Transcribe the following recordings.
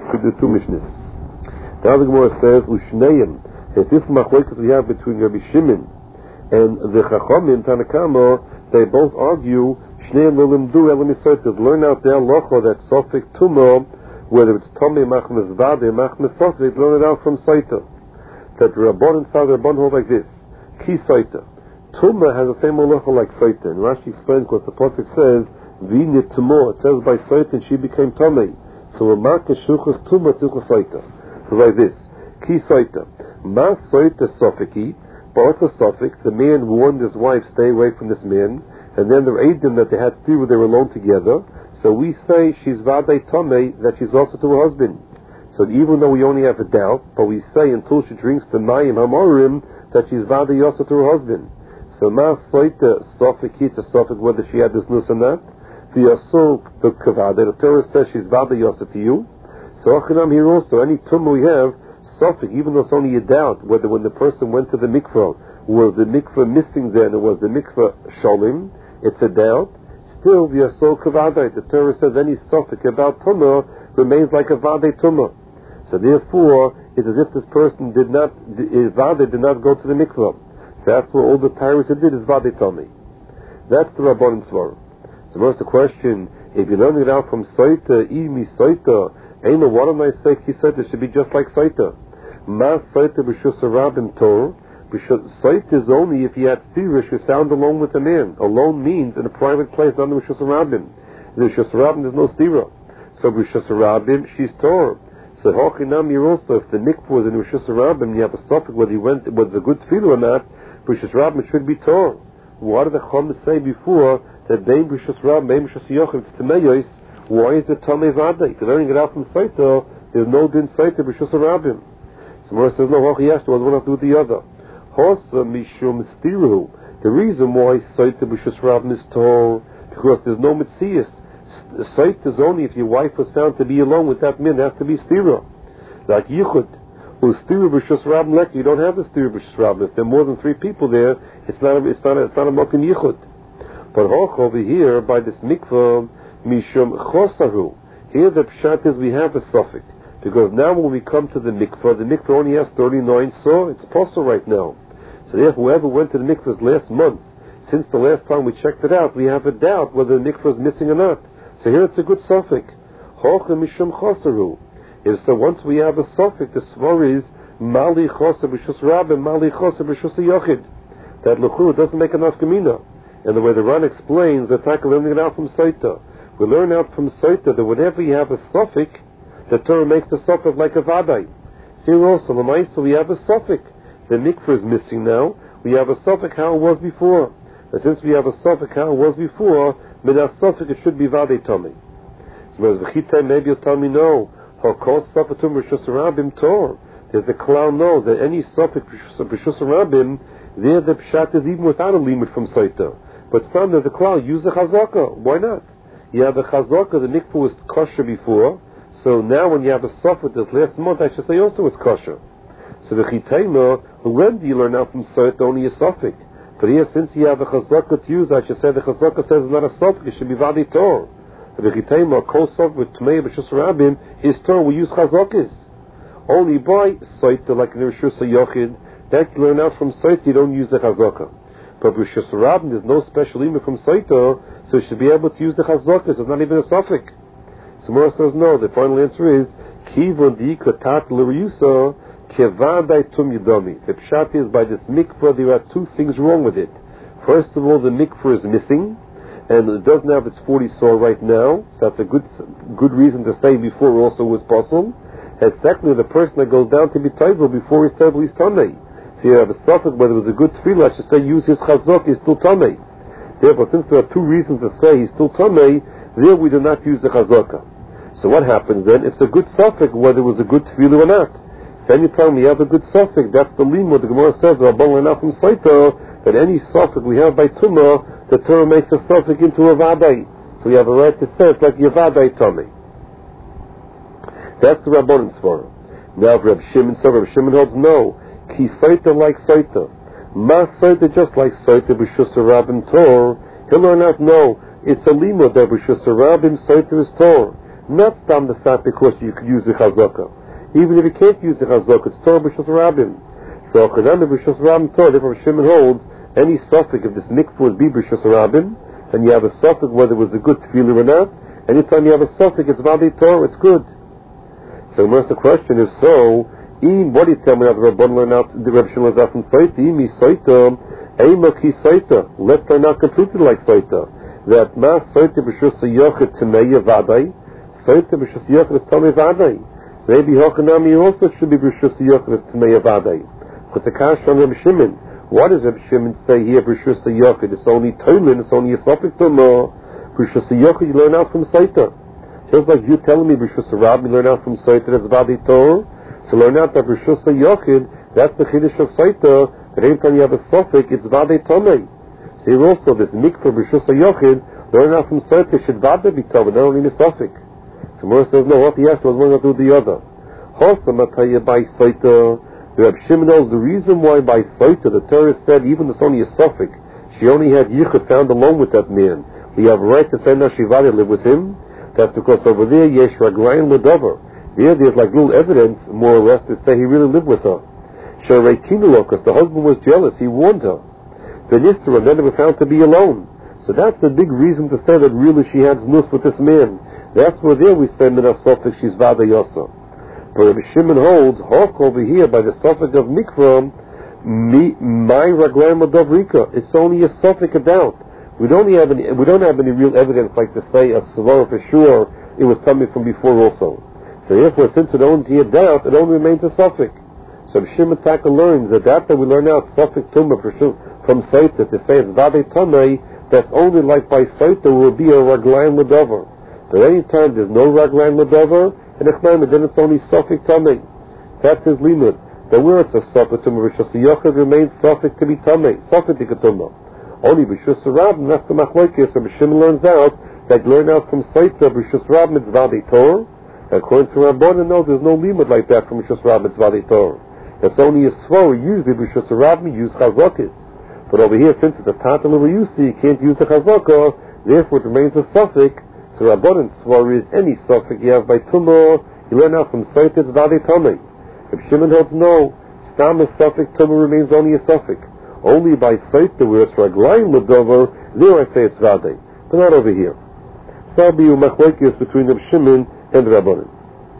to the two Mishnahs. The other Gemara says, Ushneim, if this machlokes we have between Rabbi Shimon and the Chachamim, Tanakama, they both argue, Shneim Lilimdu Elamisaitis, learn out their locho, that Sofik Tumah, whether it's Tomei Machmes Vade, Machmes Sofik, learn it out from Saita. That Rabban and Father Rabban hold like this, Ki Saita. Tumah has the same halacha like Saita. And Rashi explains because the pasuk says, V'nit Tumah, it says by Saita and she became Tomei. So a Marka Shuchas Tumah Tzilchas Saita. So like this, Ki Saita. Ma Saita Sofiki, but what's a Sofik? The man warned his wife, stay away from this man, and then there aid them that they had stira, they were alone together. So we say she's Vadei Tomei, that she's also to her husband. So even though we only have a doubt, but we say until she drinks the Mayim Hamorim, that she's Vadei also to her husband. So Ma Saita Sofiki, it's a Sofik whether she had this nus or not. The Yasuk, the Kavada, the Torah says she's Vadei also to you. So Achanam here also, any tumah we have, Sofik, even though it's only a doubt, whether when the person went to the mikvah, was the mikvah missing then, or was the mikvah sholim, it's a doubt. Still, the Yasol Kavadai, the Torah says any Sofik about tumah remains like a Vadei tumah. So therefore, it's as if this person did not go to the mikvah. So that's what all the Torah did is Vadei tumah. That's the Rabban Svarah. So what's the question? If you learn it out from Saita, Imi Saita, Aina, why don't I say Ki Saita? It should be just like Saita. Ma Saita b'shus Rabim Tor. Saita is only if he had stira, she was found alone with a man. Alone means in a private place, not in b'shus Rabim. In b'shus Rabim there's no stira. So b'shus Rabim, she's Tor. So Hochinam here also, if the mikvah was in b'shus Rabim, you have a suffix whether he went, was a good tefillah or not, b'shus Rabim it should be Tor. What did the Chum say before that Bein b'shus Rabim, Bein b'shus Yochim, it's Temeyos? Why is it Tomei Vadei? If you're learning it out from Saita, there's no din Saita b'shus Rabim. So Mora says, no, Hochi Yashta, one have to do with the other. Hosa mishum stiru. The reason why Saita b'shus Rabim is Tor, because there's no Metzias. Saita is only if your wife was found to be alone with that man, there has to be stira. Like Yichud. Who stira b'shus Rabim lek, you don't have the stira b'shus Rabim. If there are more than 3 people there, it's not a mokim Yichud. But Hoch over here, by this mikvah, Mishum Chosahu. Here the pshat is we have a suffix. Because now when we come to the mikvah only has 39 so it's possible right now. So therefore whoever went to the mikvah last month, since the last time we checked it out, we have a doubt whether the mikvah is missing or not. So here it's a good suffix. Hoch Mishum Chosahu. So once we have a suffix, the svar is Mali Chosa b'shus Rabim, Mali Chosa b'shus Yochid. That L'chur doesn't make enough gemina. And the way the Ran explains, the Taka learning it out from Saita. We learn out from Saita that whenever you have a suffix, the Torah makes the suffix like a Vadai. Here also, Lamaisa, we have a suffix. The mikvah is missing now. We have a suffix how it was before. And since we have a suffix how it was before, Minas suffix it should be Vadai Tomei. So whereas V'chitai, maybe you'll tell me no. Ha'kol suffatum b'shus Rabim Tor. There's a klal no, that any suffix b'shus Rabim, there the pshat is even without a limit from Saita. But some there's a klal, use the chazaka. Why not? You have a chazaka, the mikvah was kosher before, so now when you have a suffix this last month, I should say also it's kosher. So the chitema, when do you learn out from Saita only a suffix? But here, since you have a chazaka to use, I should say the chazaka says it's not a suffix, it should be Vadi Tor. The chitema, kol suffix with Tmei b'shus Rabim, is Tor, we use chazakas. Only by Saita, like in the Rishus HaYochid, that you learn out from Saita, you don't use the chazaka. But b'shus Rabim, there's no special limit from Saita, so you should be able to use the chazakas. It's not even a suffix. So Mora says no. The final answer is kivon di katat l'riyusa kevadai tum yidami. The pshat is by this mikvah there are 2 things wrong with it. First of all, the mikvah is missing, and it doesn't have its 40 saw right now. So that's a good reason to say before also was possible. And secondly, the person that goes down to be tayvel before he's tayvel he's tamei. So you have a suffix whether it was a good tefillah, I should say use his chazak, he's still tamei. Therefore, since there are 2 reasons to say he's still tamei, there we do not use the chazaka. So what happens then? It's a good suffix whether it was a good tefillah or not. Then you tell me you have a good suffix. That's the limud. The Gemara says from Saita that any suffix we have by tumah, the Torah makes a suffix into a vadai. So we have a right to say it's like yavadai tamei. That's the Rabbanon's for. Now, Reb Shimon, so Reb Shimon holds no. Ki Saita like Saita. Ma Saita just like Saita b'shus Rabim Tor. He'll learn out no. It's a limud that b'shus Rabim Saita is Tor. Not stam the fact because you could use the chazaka. Even if you can't use the chazaka, it's Torah b'shus rabim. So Chanami b'shus rabim Torah, therefore Shimon holds any suffix if this mikvah would be b'shus rabim, and you have a suffix whether it was a good tefillah or not. Anytime you have a suffix, it's vadi Torah, it's good. So the question is, so what do you tell me now? The Rabban learn out the Reb Shimon Lazar from Saita, Imi Saita, Eima ki Saita. Let's learn out completely like Saita. That ma Saita b'shus yochid t'meya vadai, Saita b'shus yochid is tamei vadai. So maybe Hochanami also should be b'shus yochid is t'meya vadai. But the kash on Reb Shimon, what does Reb Shimon say here? B'shus yochid, it's only Toilin, it's only a suffix Tomo. B'shus yochid you learn out from Saita. Just like you telling me B'shus Rab, you learn out from Saita that's vadi Torah. So learn out that B'shus yochid, that's the chiddush of Saita. That every time you have a suffix, it's vadi Tomei. So here also this mikvah B'shus yochid, learn out from Saita should vadi be Tomei, not only the suffix. So Mora says no. What he has to was one to do the other. Hosam atayah by Saita. The Reb Shimon knows the reason why by Saita the Torah said even it's only a suffix. She only had yichud found alone with that man. We have a right to say now Shivadi live with him. That's because over there yesh raglayin l'dover. There's like little evidence more or less to say he really lived with her. Shareitinullah, because the husband was jealous, he warned her. The Nistra then were found to be alone. So that's a big reason to say that really she had znus with this man. That's where there we say mina suffix she's vada yasa. But Rabbi Shimon holds hawk over here by the suffix of mikvah my raglayin l'dovrika. It's only a suffix about. We don't have any real evidence like to say a svara for sure it was coming from before also. So therefore, since it owns here doubt, it only remains a suffix. So Shimon Taka learns that we learn out suffix tumah from Saita to say it's vade tamei. That's only like by Saita will be a raglayin l'dover. But any time there's no raglayin l'dover and then it's only suffix tamei. That's his limit. That where it's a suffix tumah, Rishos yochid remains suffix to be tamei, suffix tumah. Only b'shus rabim, that's the machlokes. So Shimon learns out that learn out from Saita b'shus rabim it's vadi Torah. According to Rabbanan, no, there's no limit like that from b'shus rabim it's vadi Torah. It's only a svara. Usually b'shus rabim use chazakis, but over here since it's a tatal you can't use the chazakah. Therefore, it remains a suffix. So Rabbanan svara is any suffix you have by tumah. You learn out from Saita it's vadi tamei. If Shimon holds no, stam a suffix tumah remains only a suffix. Only by Saita where it's raglayin l'dover, there I say it's vade, but not over here. So I'll be machlokes between Reb Shimon and Rabbanan.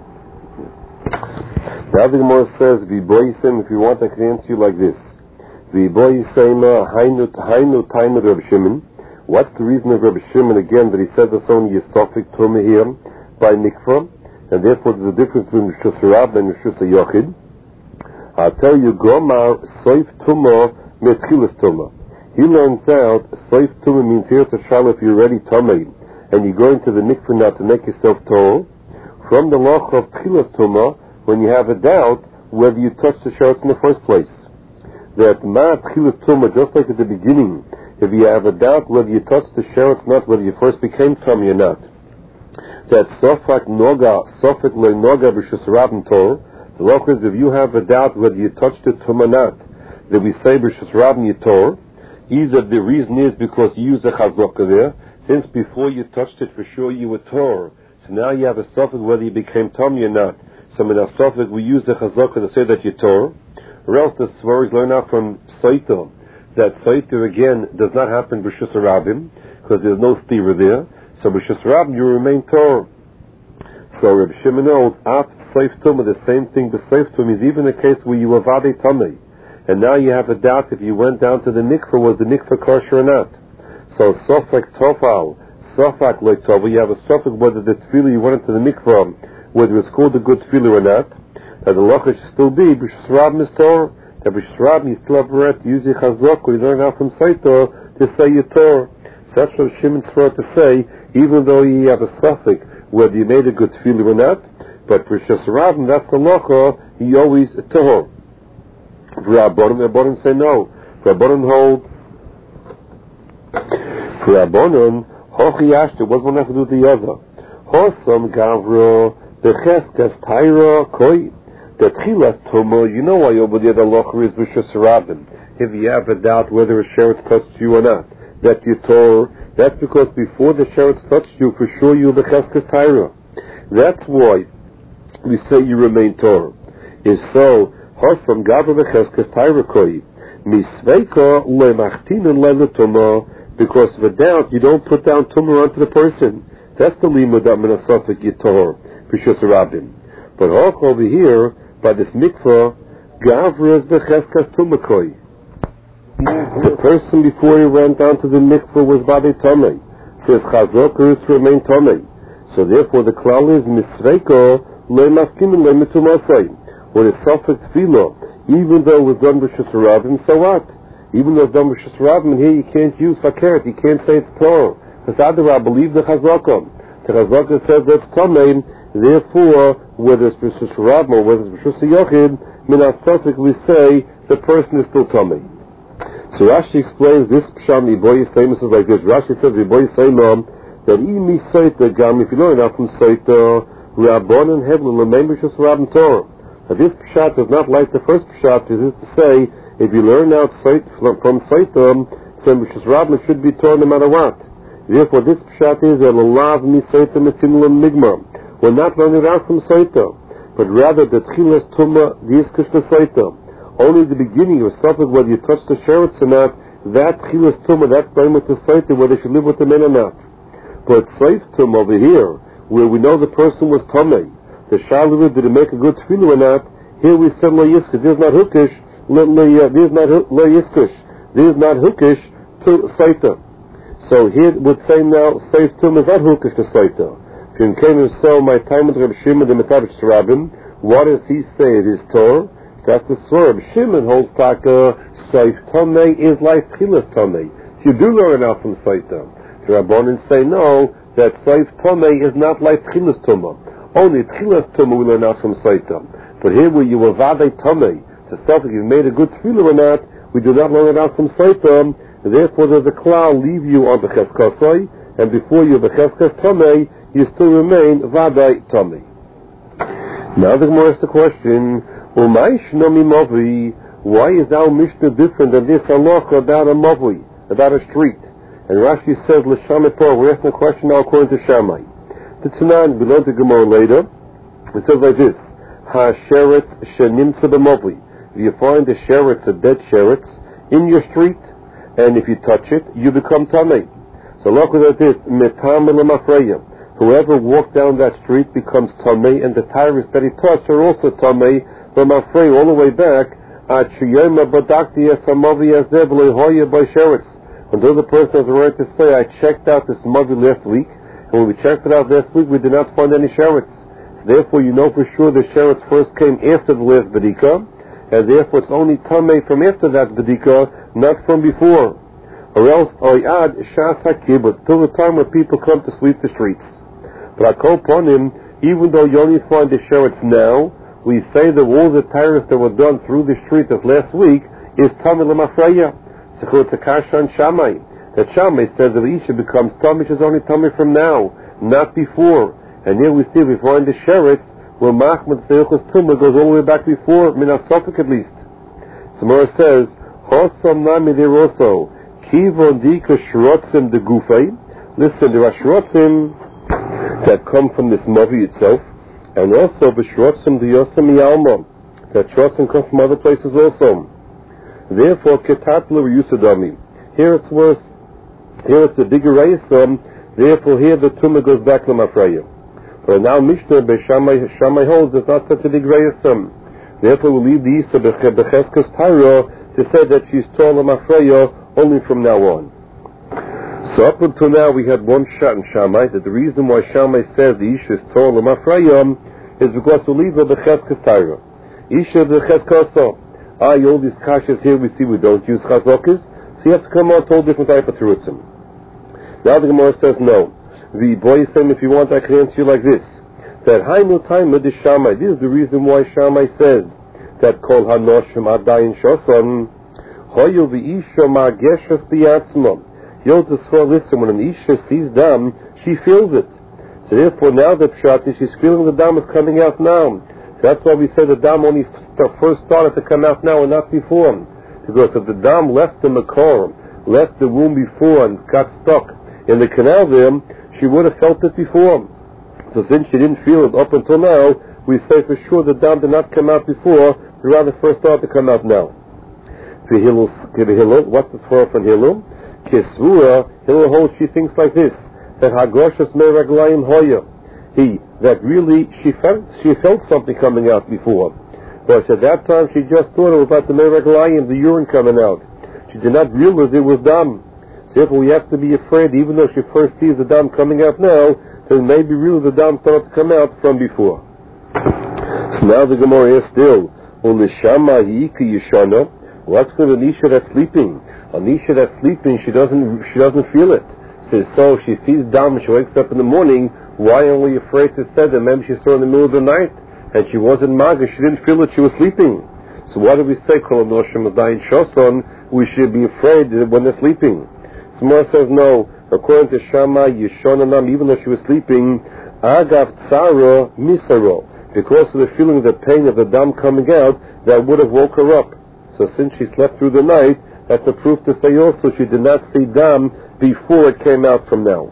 Now the Gemara says, "V'boisem." If you want, I can answer you like this: "V'boisem hainu taimud Reb Shimon." What's the reason of Reb Shimon again that he says it's only a suffix tumah here by mikvah, and therefore there's a difference between Rishus Rab and Rishus Yochid? I'll tell you, Gomar soif tumah. Metchilas Tumah. He learns out Soif Tumah means here it's a shal if you're already Tumah and you go into the mikveh now to make yourself Torah. From the loch of Tchilas Tumah, when you have a doubt whether you touched the sheretz in the first place. That Ma Tchilas Tumah, just like at the beginning, if you have a doubt whether you touched the sheretz or not, whether you first became Tumah or not. That Sofak Sofak Le Noga B'Shus Rabim Torah. The loch is if you have a doubt whether you touched it Tumah or not, that we say b'shus rabim yitor, either the reason is because you use a chazaka there, since before you touched it for sure you were tor, so now you have a suffix whether you became tummy or not. So in our suffix we use the chazaka to say that you tor, or else the svaris learn out from Saita, that Saita again does not happen b'shus rabim, because there's no stira there, so b'shus rabim you remain tor. So Reb Shimon holds, af seif tumah, the same thing, but seif tumah is even a case where you were vade tamei. And now you have a doubt if you went down to the mikveh, was the mikveh kosher or not. So sofak tofal, sofak like tofal, you have a sofak whether the tefillah you went into the mikveh, whether it's called a good tefillah or not. That the locha should still be b'shus rabim is Torah. That b'shus rabim you still have a right to use your chazak, you learn out from Saita to say your Torah. So that's what Shimon's for to say, even though you have a sofak whether you made a good tefillah or not. But b'shus rabim, that's the locha, he always Torah. Rabbanan say no. Rabbanan hold. Rabbanan hochi ashta. What's one have to do with the other? Hosam gavro becheskas taira koi. The tchilas tumah. You know why over there the locher is b'shus rabim. If you have a doubt whether a sheretz touched you or not, that you tore. That's because before the sheretz touched you, for sure you becheskas taira. That's why we say you remain Torah. Is so, Hosam Gavra V'Cheskes Tairakoi, Misveika Lemachtinan Leletuma, because of a doubt, you don't put down tumor onto the person. That's the limud that Menasofik Yitor, Pishus Rabbin. But Hok over here, by this mikvah, Gavras V'Cheskes Tumakoi. The person before he went down to the mikvah was Bade Tomei. Says Chazokers remain Tomei. So therefore the klal is Misveika Lemachtinan Lemetumasai. When it's Sofik Tefillah, even though it was done with Shusarabim, so what? Even though it's done with Shusarabim, here you can't use Fakert, you can't say it's Torah. Because Adarab, believe the Chazakah. The Chazakah says that's Tomei, therefore, whether it's with Shusarabim or whether it's with Shusayachid, Minas Sofik, we say the person is still Tomei. So Rashi explains this Psham Iboy Yisayim is like this. Rashi says Iboy Yisayim that Imi Saita Gam, if you learn enough from Saita, Rabbon and Hebron, Lemember Shusarabim Torah. Now this pshat is not like the first pshat. This is to say, if you learn out from Saitam, then Rishus Rabbim should be torn no matter what. Therefore, this pshat is Elalav mi Saitam esimulam migma. We're not learning it out from Saitam, but rather the Tchilas Tumah Diskish Saitam. Only the beginning of something, whether you touch the sheretz or not, that Tchilas Tumah, that's going with the Saitam, whether they should live with the men or not. But Saif Tumah over here, where we know the person was Tomei, the Shalu, did it make a good tefillah or not? Here we said lo yiskish. This is not hookish. This is not lo yiskish. This is not hookish to Saita. So here it would say now, Saif Tum is not hookish to Saita. If you came and saw my time with Reb Shimon the Metavish Rabbin, what does he say? It is Torah. That's the Surah. Reb Shimon holds taka Saif Tomei is like Tchilas Tomei. So you do learn it out from Saita. The Rabbanan say no, that Saif Tomei is not like Tchilas Tumah. Only Tchilas Tumah we learn out from Saita. But here where you were Vadei Tomei, to self if you've made a good tefillah or not, we do not learn it out from Saita. Therefore there's a klal leave you on Becheskasai, and before you Becheskas Tomei, you still remain Vadei Tomei. Now the Gemara asks the question, Umay Shnomi Mavui, why is our Mishnah different than this halacha about a Mavui, about a street? And Rashi says, L'Shamepor, we're asking a question now according to Shammai. The Tanan, we learned the Gemara later. It says like this: Ha-sheretz shenimtza b'mavli. If you find a sheretz, a dead sheretz, in your street, and if you touch it, you become tamei. So look at this: metam l'mafreya. Whoever walked down that street becomes tamei, and the tyrants that he touched are also tamei. L'mafreya all the way back. Ad sheyema badakti es hamavi as dev lehoya by sheretz. Until the person has a right to say, I checked out this mavi last week. And when we checked it out last week, we did not find any sheretz. Therefore, you know for sure the sheretz first came after the last bedika, and therefore it's only tamei from after that bedika, not from before. Or else, oyad shas hakibut, till the time when people come to sweep the streets. But I call upon him, even though you only find the sheretz now, we say that all the tires that were done through the street of last week is tamei l'mafreya. Sechut takasha and Shammai. That Shammai says that Isha becomes Tamei, which is only Tamei from now, not before. And here we see, we find the sheretz, where Machmat Seichos Tumah goes all the way back before, Minas Sofik at least. Samara says, Hosam Nami Deroso, Kivon Dika Shrotzim de Gufei. Listen, there are Shrotzim that come from this Mavi itself, and also the Shrotzim de Yosem Yalma, that Shrotzim come from other places also. Therefore, Ketatla Yusadami. Here it's worse. Here it's a bigger Reisam, therefore here the Tumah goes back to Mafreya. But now Mishnah by Shammai holds it's not such a big Reisam. Therefore we leave the Isa Becheskas Tyra to say that she's Torah Mafreya only from now on. So up until now we had one shot in Shammai, that the reason why Shammai says the Isha is Torah Mafreya is because we leave the Becheskas Tyra. Isha Becheskasa. All these kashas here we see we don't use Chazokis, so you have to come out all different type of terutzim. Now the Gemara says no. The boy is saying, if you want, I can answer you like this: that Hainu Taima de Shammai. This is the reason why Shammai says that Kol Hanoshim Adayin Shosan Hoyu v'Isha Ma'Geshes B'Yatzma. Listen, when an Isha sees dam, she feels it. So therefore, now the pshat is she's feeling the dam is coming out now. So that's why we say the dam only first started to come out now and not before. Because if the dam left the makor, left the womb before and got stuck in the canal there, she would have felt it before. So since she didn't feel it up until now, we say for sure the dam did not come out before, but rather first started to come out now. What's this for from Hillel? Kisvura, Hillel holds, she thinks like this, that Hagoshas Meraglayim Hoya, that really she felt something coming out before. But at that time she just thought it was about the Meraglayim, the urine coming out. She did not realize it was dam. So therefore we have to be afraid, even though she first sees the dam coming out now, then maybe really the dam started to come out from before. So now the Gemara is still, Unishama Yika Yishana, what's good with an Isha that's sleeping? An Isha that's sleeping, she doesn't feel it. So she sees dam, she wakes up in the morning, why are we afraid to say that? Maybe she saw in the middle of the night, and she wasn't maga, she didn't feel it, she was sleeping. So why do we say, Kol Anoshim Adayin Shoson, we should be afraid when they're sleeping? Samar says no, according to Shammai, Yeshonanam, even though she was sleeping, Agav Tsara Misaro, because of the feeling of the pain of the dam coming out, that would have woke her up. So since she slept through the night, that's a proof to say also she did not see dam before it came out from now.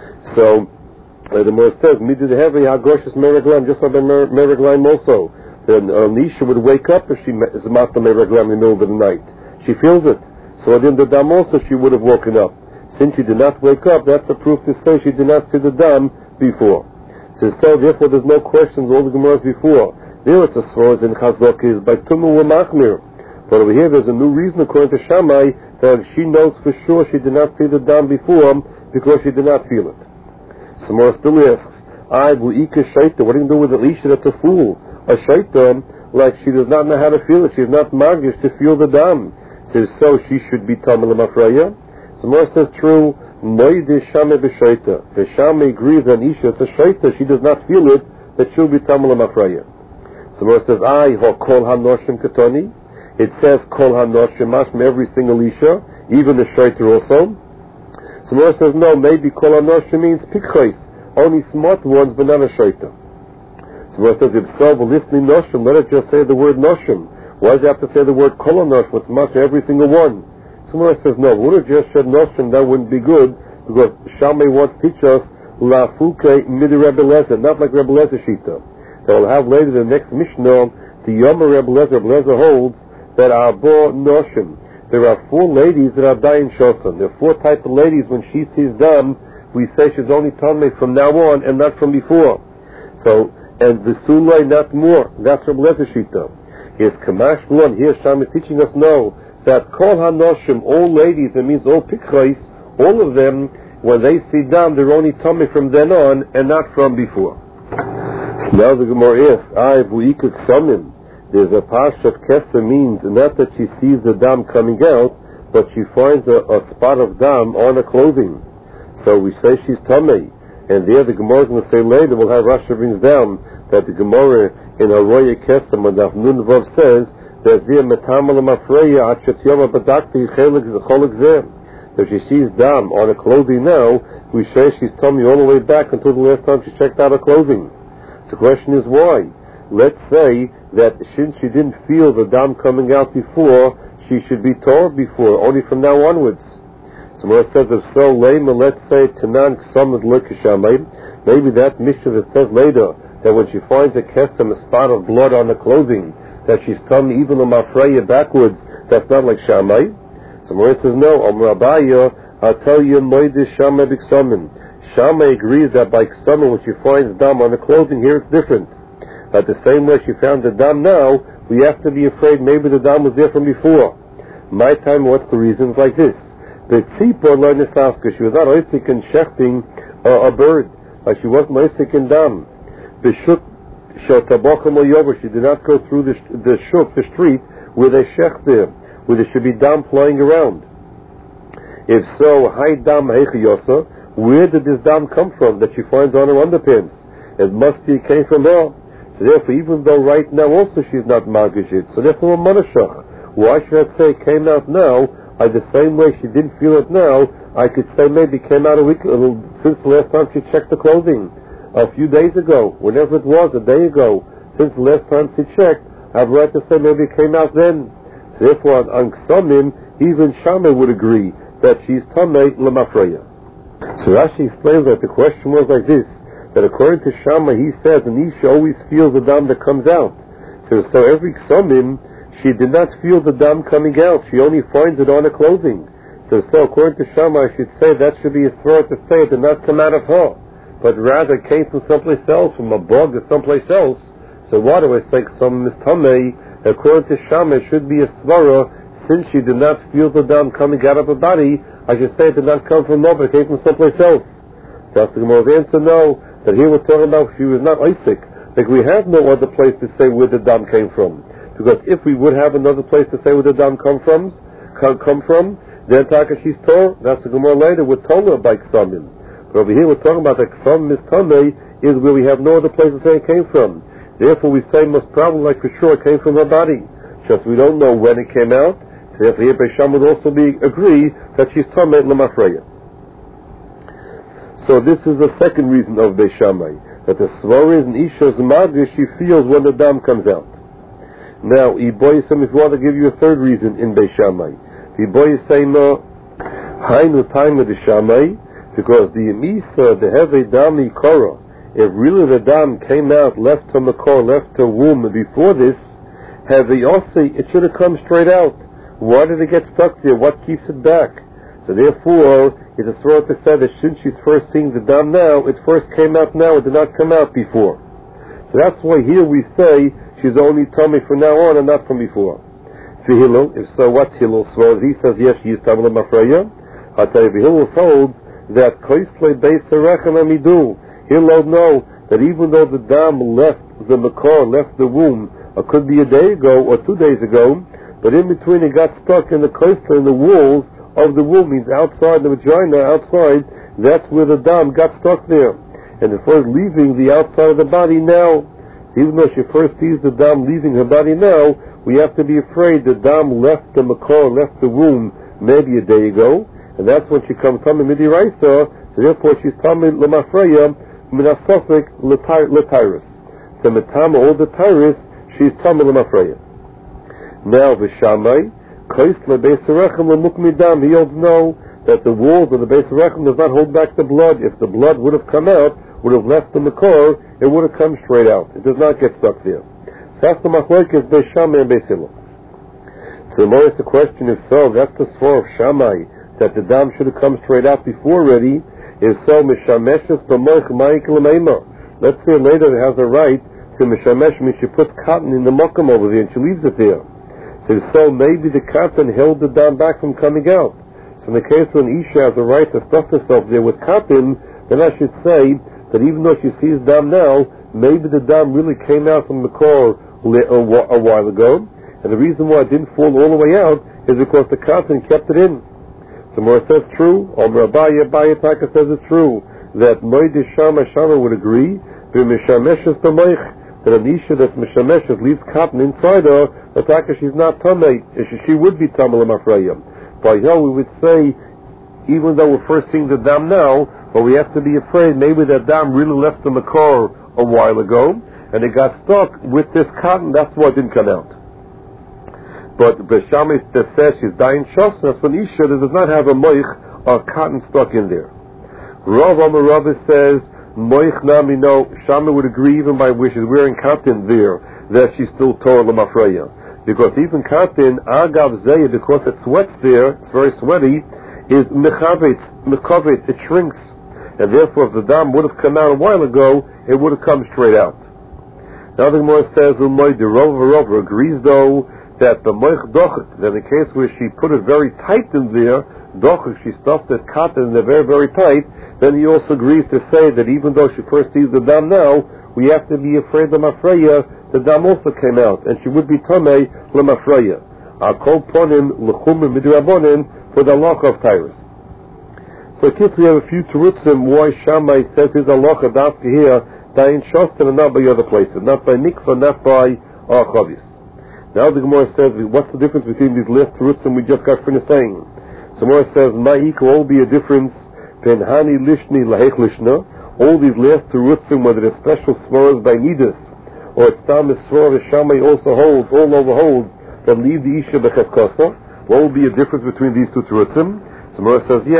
So the Gemara says, "Midid heavy hagoshes meraglam," just like meraglam also. Then Nisha would wake up if she is mata meraglam in the middle of the night. She feels it. So in the dam also she would have woken up. Since she did not wake up, that's a proof to say she did not see the dam before. So therefore there's no questions all the Gemaras before. There it's as far as in Chazok is by Tumu wa Machmir. But over here there's a new reason according to Shammai that she knows for sure she did not see the dam before because she did not feel it. Samar still asks, Bu'ika Shaita, what do you do with Elisha that's a fool? A Shaita, like she does not know how to feel it, she is not magish to feel the dam. Says so she should be Tamil Mafraya. Samar says true, Noide Shame B'Shaita. The Shame agrees that Isha, it's a Shaita, she does not feel it, that she'll be Tamil Mafraya. Samar says, Ho Kol HaNoshim Katoni. It says Kol HaNoshim Mashma every single Isha, even the Shaita also. Samar says no, maybe Kol HaNoshim means Pikchais, only smart ones but not a Shaita. Samar says if so, well listening Noshim, let it just say the word Noshim. Why does it have to say the word Kol HaNoshim? It's Mashma every single one. Samar says no, would have just said Noshim, that wouldn't be good, because Shammai wants to teach us La Fuke Midi Rebbe Lezer, not like Rebbe Lezer Shita. That we'll have later the next Mishnah, the Yom Rebbe Lezer holds that are Bo Noshim. There are 4 ladies that are Dayan Shosan. There are 4 types of ladies. When she sees them, we say she's only Tamei from now on and not from before. So, and the Sulai not more. That's from Lezer Shita. Here's Kamash Blon. Here Sham is teaching us no, that Kol HaNoshim, all ladies, it means all Pikchais, all of them, when they see them, they're only Tamei from then on and not from before. Now the Gemara asks, Bu'ika Ksamim. There's a parsha of Kesser means not that she sees the dam coming out, but she finds a spot of dam on her clothing. So we say she's Tamei. And there the Gemara is going to say later, we'll have Rashi brings down that the Gemara in Haroya Kesser, Madaf Nun Vav says, that there Metamal Mafreya Achet Yom Badakti Chelik Zecholik Zeh. If she sees dam on her clothing now, we say she's Tamei all the way back until the last time she checked out her clothing. So the question is why? Let's say that since she didn't feel the dam coming out before, she should be told before, only from now onwards. So when it says if so, let's say Tanan Ksamad Lekashamay, maybe that Mishnah that says later that when she finds a kesem, a spot of blood on the clothing, that she's come even on Mafreya backwards, that's not like Shammai. So when it says no, Rabaya, I'll tell you, Moedish Shammai B'Ksamim. Shammai agrees that by Ksamim, when she finds dam on the clothing, here it's different. But the same way she found the dam now, we have to be afraid maybe the dam was there from before. My time, what's the reason? It's like this. The tzipor lo nesaska, she was not oisik in shechting a bird. She wasn't oisik in dam. The shuk shotabokam lo yover, she did not go through the shuk, the street, where they shech there, where there should be dam flying around. If so, hai dam heichayosa, where did this dam come from that she finds on her underpants? It must be, it came from her. So therefore, even though right now also she's not magashit, so therefore a manashach. Why should I say it came out now? The same way she didn't feel it now, I could say maybe it came out since the last time she checked the clothing. A few days ago, whenever it was, a day ago, since the last time she checked, I have right to say maybe it came out then. So therefore on Ksamim, even Shammai would agree that she's Tamei L'Mafreya. So Rashi explains that the question was like this. that according to Shammai, he says an Isha always feels the dam that comes out. So every Ksomim, she did not feel the dam coming out. She only finds it on her clothing. So according to Shammai, I should say that should be a svara to say it did not come out of her, but rather came from someplace else, from a bug or someplace else. So why do I say some mistamei? According to Shammai, it should be a svara, since she did not feel the dam coming out of her body, I should say it did not come from her, but it came from someplace else. So the Gemara's answer, no, that here we're talking about she was not Isaac. Like we have no other place to say where the dam came from. Because if we would have another place to say where the dam come from, then Taka she's told, that's the Gemara later, we're told her by Ksamim. But over here we're talking about that Ksamim Mistamei is where we have no other place to say it came from. Therefore we say most probably, like for sure, it came from her body. Just we don't know when it came out. So therefore here Beis Shammai would also agree that she's Tamei L'Mafreya. So this is the second reason of Beis Shammai, that the Svara is an Isha's Madri, she feels when the dam comes out. Now, Iboyisem, if you want to give you a third reason in Beis Shammai, Iboyisem, Hainu Taima de Shammai, because the Misa, the Heve Dami Korah, if really the dam came out, left to Makor, left to womb before this, Heve Yossi, it should have come straight out. Why did it get stuck there? What keeps it back? So therefore, it's a sort to say that since she's first seeing the dam now, it first came out now, it did not come out before. So that's why here we say she's only tummy from now on and not from before. For Hillel, if so, what's Hillel? So he says, yes, she is Tamei L'Mafreya. I'll tell you, Hillel holds that Koisle Beis Harechem Amidu. Hillel know that even though the dam left the Makor, left the womb, it could be a day ago or 2 days ago, but in between it got stuck in the Koisle, in the walls of the womb, means outside the vagina, outside, that's where the dam got stuck there. And it was leaving the outside of the body now. So even though she first sees the dam leaving her body now, we have to be afraid the dam left the Makor, left the womb maybe a day ago, and that's when she comes Tamei Midiraisa, so therefore she's Tamei L'Mafreya, Minasofik L'Tyrus. So Metama all the Tyrus, she's Tamei L'Mafreya. Now V'Shamai, Koisle Beis Harechem L'Mukmi Dam, he holds no, that the walls of the Beis Harechem does not hold back the blood. If the blood would have come out, would have left the Makor, it would have come straight out. It does not get stuck there. So that's the Machlokes Beis Shammai and Beis Hillel. So more is the question, if so, that's the Svar of Shammai, that the dam should have come straight out before already. If so, Mishameshes B'moich Ma'ik L'Meima. Let's say later it has a right to Mishamesh, means she puts cotton in the Mokum over there and she leaves it there. So maybe the cotton held the dam back from coming out. So in the case when Isha has a right to stuff herself there with cotton, then I should say that even though she sees dam now, maybe the dam really came out from the core a while ago, and the reason why it didn't fall all the way out is because the cotton kept it in. So Mora says true, or Abaye Taka says it's true, that Moedes Shama would agree, that an Isha that's Mishameshes leaves cotton inside her, that Taka she's not Tamei, she would be Tamei L'Mafreya. By here we would say, even though we're first seeing the dam now, but we have to be afraid maybe that dam really left the Makor a while ago, and it got stuck with this cotton, that's why it didn't come out. But Beis Shammai that says she's dying shos, that's when Isha does not have a moich or cotton stuck in there. Rav Amar Rav says, moich nami no, Shammai would agree even by where she's wearing cotton there, that she's still Torah L'Mafreya. Because even cotton, agav zeya, because it sweats there, it's very sweaty, is mechavetz, it shrinks. And therefore if the dam would have come out a while ago, it would have come straight out. Now the Gemara says, the Rav agrees though, that the moich dochik, that in the case where she put it very tight in there, dochik, she stuffed it cotton in there very, very tight, then he also agrees to say that even though she first sees the dam now, we have to be afraid of Mafreya, the dam also came out, and she would be Tamei L'Mafreya. I'll call upon him, L'chum Midrabonin, for the halacha of Tyrus. So kids, we have a few terutzim why Shammai says his halacha dafka here, Dayin Shostan and not by other places, not by Mikvah, not by Chavis. Now the Gemara says, what's the difference between these last terutzim we just got finished saying? So Gemara says, Ma'ik will all be a difference, Ben Hani Lishni Lahech Lishna, all these last terutzim, whether they're special svaras by Nidus, or it's Tam Svara Shammai also holds, all over holds, that leave the Isha B'Cheskasa, what will be a difference between these two terutzim? So Gemara says, yeah,